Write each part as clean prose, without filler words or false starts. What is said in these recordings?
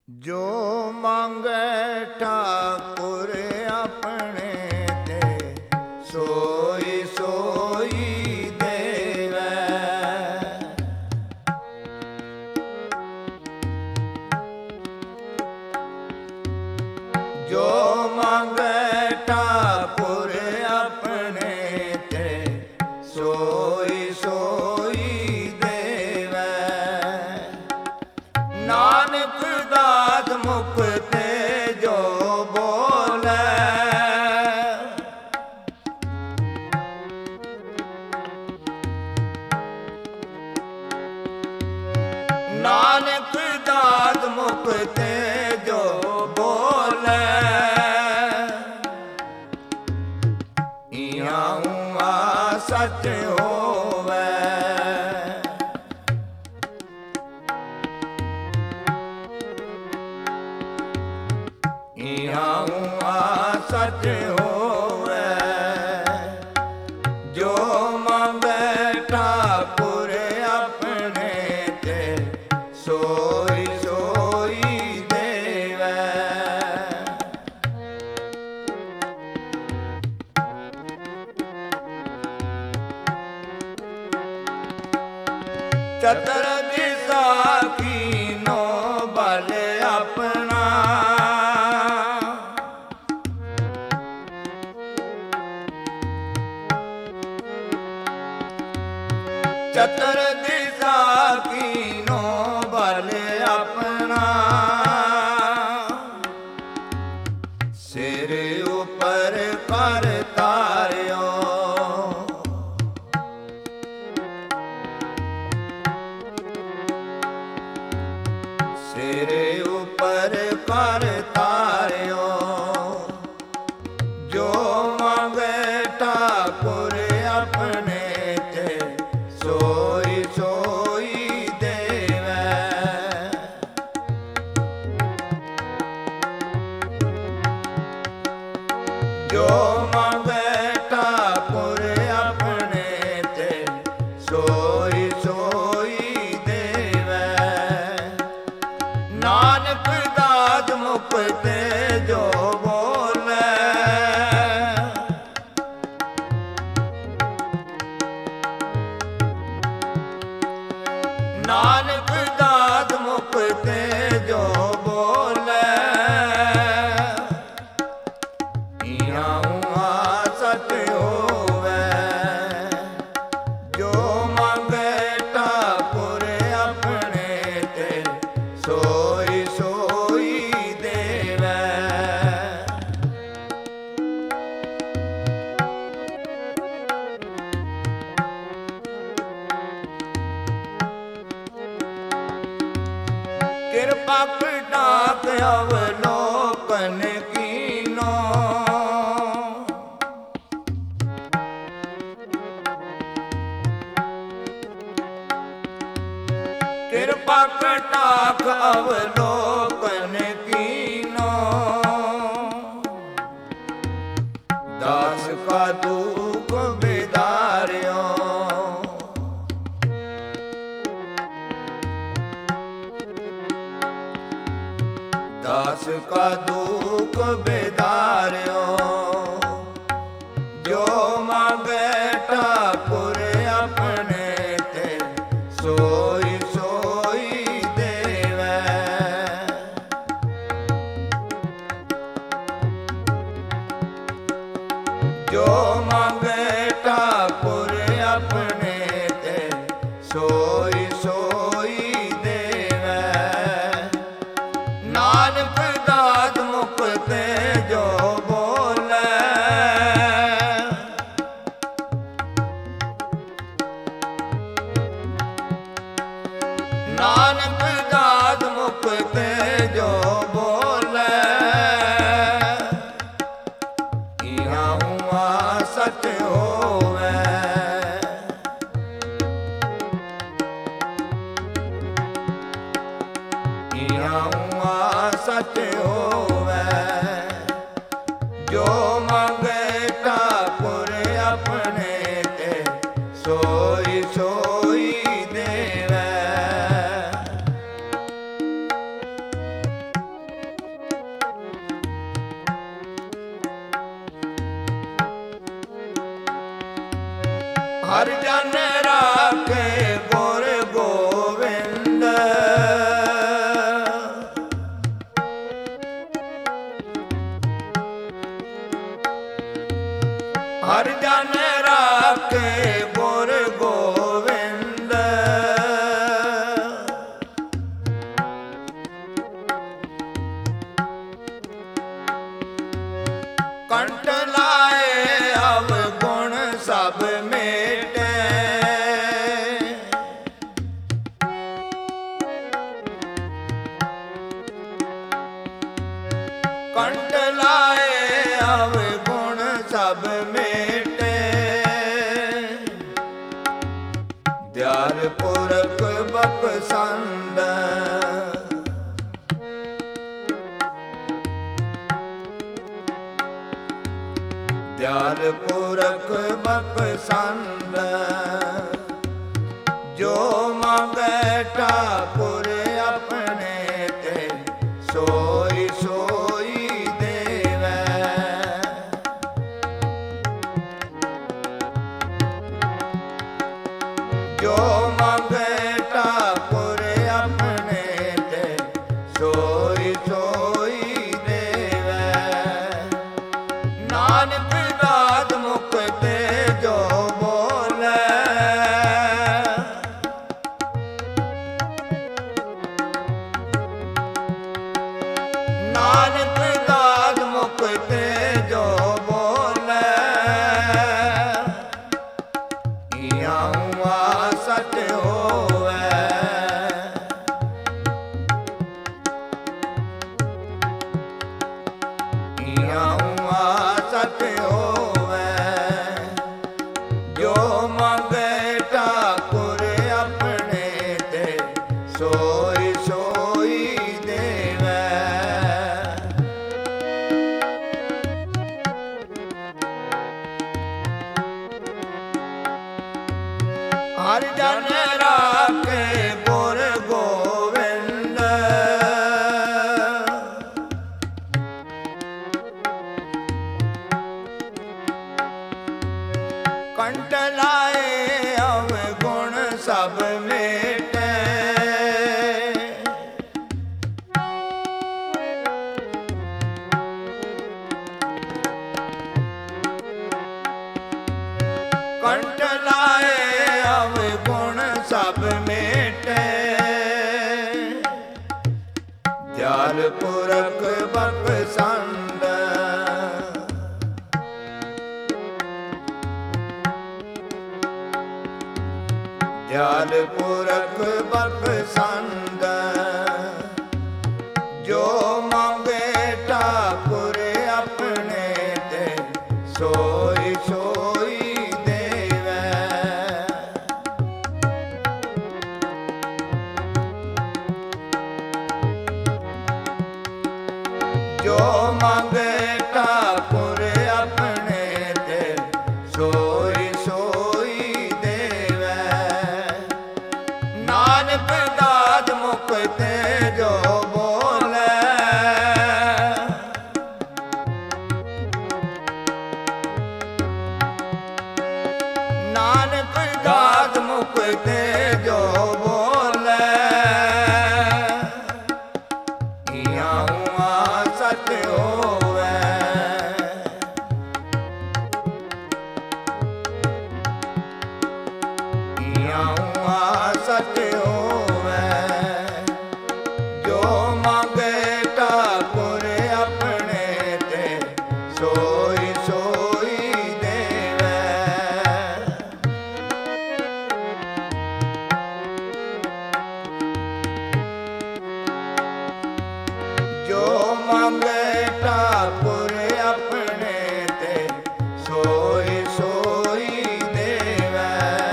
ਜੋ ਮੰਗੈ ਠਾਕੁਰ ਆਪਣੇ ਤੇ ਸੋਈ ਸੋਈ ਦੇਵੈ। ਜੋ ਮੰਗੈ ਠਾਕੁਰ ਆਪਣੇ ਤੇ ਸੋਈ ਸੋਈ ਦੇਵੈ। ਨਾਨਕ ਦਾਤ ਮੁਖ ਤੇ ਜੋ ਬੋਲੇ, ਨਾਨਕ ਦਾਤ ਮੁਖ ਤੇ ਜੋ ਬੋਲੇ। ਇਹਾਂ ਊਆ ਸੱਚ ਹੋਵੇ, ਇਹਾਂ ਊਆ ਸੱਚ ਹੋਵੇ। ਜੋ ਮੰਗੈ ਠਾਕੁਰ ਆਪਣੇ ਤੇ ਸੋਈ ਸੋਈ ਦੇਵੈ। ਚਤਰ ਦਿਸਾ ਕੀਨੋ ਬਲ ਆਪਣਾ, ਚਤਰ ਦਿਸਾ ਕੀਨੋ ਬਲ ਆਪਣਾ। ਸਿਰ ਉਪਰ ਕਰ ਤਾਰਿਓ, ਸਿਰ ਉਪਰ ਕਰ ਤਾਰਿਓ। ਜੋ ਮੰਗੈ ਠਾਕੁਰ ਆਪਣੇ ਤੇ ਸੋਈ ਸੋਈ ਦੇਵੈ। ਜੋ ਮੰਗੈ ਠਾਕੁਰ ਆਪਣੇ ਤੇ ਸੋਈ ਸੋਈ ਦੇਵੈ। ਨਾਨਕ ਦਾਤ ਮੁਖ ਤੇ ਜੋ ਬੋਲੇ, ਨਾਨਕ ਦਾਤ ਮੁਖ ਤੇ ਜੋ ਬੋਲੇ। ਇਹਾਂ ਊਆ ਸੱਚ ਹੋਵੇ। ਜੋ ਮੰਗੈ ਠਾਕੁਰ ਆਪਣੇ ਤੇ ਸੋਈ ਸੋਈ ਦੇਵੈ। ਕਿਰਪਾ ਕਟਾਕ ਅਵਲੋਕਨ ਕੀਨੋ, ਕਿਰਪਾ ਕਟਾਕ ਅਵਲੋਕਨ ਕੀਨੋ। ਦਾਸ ਕਾ ਦੁਖ ਬਿਦਾਰਿਓ, ਦਾਸ ਕਾ ਦੁਖ ਬਿਦਾਰਿਓ। ਜੋ ਮੰਗੈ ਠਾਕੁਰ ਆਪਣੇ ਤੇ ਸੋਈ ਸੋਈ ਦੇਵੈ। ਜੋ ਮੰਗੈ ਠਾਕੁਰ ਆਪਣੇ ਤੇ ਸੋਈ ਸੋਈ ਦੇਵੈ। ਨਾਨਕ ਦਾਤ ਮੁਖ ਤੇ ਜੋ ਬੋਲੇ, ਨਾਨਕ ਦਾਤ ਮੁਖ ਤੇ ਜੋ ਬੋਲੇ। ਇਹਾਂ ਊਆ ਸੱਚ ਹੋਵੇ। ਇਹਾਂ ਊਆ ਸੱਚ ਹੋਵੇ। ਜੋ ਮੰਗੈ ਠਾਕੁਰ ਆਪਣੇ ਤੇ ਸੋਈ ਸੋਈ ਦੇਵੈ। ਹਰ ਜਨ ਰਾਖੇ ਗੁਰ ਗੋਬਿੰਦ ਹਰ ਜਨ ਰਾਖੇ ਗੁਰ ਗੋਬਿੰਦ ਕੰਠ ਲਾਏ ਅਵਗੁਣ ਸਭ ਮੇਟੇ ਕੰਠ ਲਾਏ ਅਵਗੁਣ ਸਭ ਮੇਟੇ ਦਿਆਲ ਪੁਰਖ ਬਖਸ਼ੰਦ ਦਿਆਲ ਪੁਰਖ ਬਖਸ਼ੰਦ ਜੋ ਮੰਗੈ ਠਾਕੁਰ ਆਪਣੇ ਤੇ ਸੋਈ ਸੋਈ ਦੇਵੈ ਜੋ ਮੰਗੈ ਠਾਕੁਰ ਆਪਣੇ ਤੇ ਸੋਈ ਸੋਈ ਦੇਵੈ ਨਾਨਕ ਦਾਤ ਮੁਖ ਤੇ ਜੋ ਬੋਲੇ ਨਾਨਕ ਦਾਤ ਮੁਖ ਤੇ ਜੋ ਬੋਲੇ ਇਉਂ ਸਚ ਹੋਵੇ ਇਉਂ ਸਚ ਹੋਵੇ ਜੋ ਮੰਗੇ ਠਾਕੁਰ ਆਪਣੇ ਤੇ ਸੋਈ ਸੋਈ ਦੇਵੈ ਹਰ ਜਨ ਰਾਖੇ ਗੁਰ ਗੋਬਿੰਦ ਕੰਠ ਲਾਏ ਅਵਗੁਣ ਸਭ ਮੇਟੇ ਕੰਠ ਲਾਏ ਅਵਗੁਣ ਸਭ ਮੇਟੇ ਦਿਆਲ ਪੁਰਖ ਬਖਸ਼ੰਦ ਦਿਆਲ ਪੁਰਖ ਬਖਸ਼ੰਦ ਜੋ ਮੰਗੇ ਠਾਕੁਰ ਆਪਣੇ ਤੇ ਸੋਈ ਸੋਈ ਦੇਵੈ ਜੋ ਮੰਗੇ ਠਾਕੁਰ ਆਪਣੇ ਤੇ ਸੋਈ ਸੋਈ ਦੇਵੈ ਨਾਨਕ ਦਾਤ ਮੁਖ ਤੇ ਜੋ ਬੋਲੇ ਨਾਨਕ ਦਾਤ ਮੁਖ ਤੇ ਜੋ ਬੋਲੇ ਇਉਂ ਸਚ ਹੋਵੇ ਇਉਂ ਸਚ ਹੋਵੇ ਜੋ ਮੰਗੇ ਠਾਕੁਰ ਆਪਣੇ ਤੇ ਸੋਈ ਸੋਈ ਦੇਵੈ ਜੋ ਮੰਗੇ ਠਾਕੁਰ ਆਪਣੇ ਤੇ ਸੋਈ ਸੋਈ ਦੇਵੈ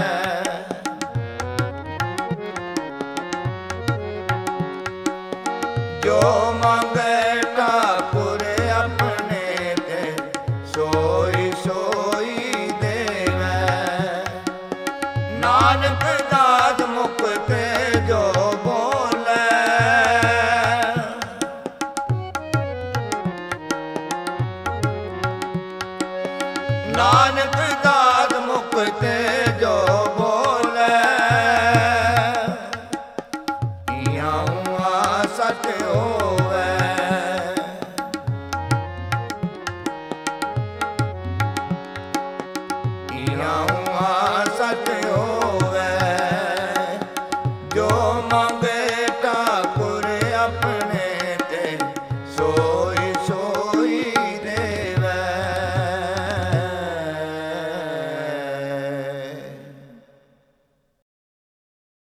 ਜੋ ਮੰਗੇ ਠਾਕੁਰ ਆਪਣੇ ਤੇ ਸੋਈ ਸੋਈ ਦੇਵੈ ਨਾਨਕ ਦਾਤ ਮੁਖ ਤੇ ਜੋ ਬੋਲੇ ਨਾਨਕ ਦਾਤ ਮੁਖ ਤੇ ਜੋ ਸਾਰੀਆਂ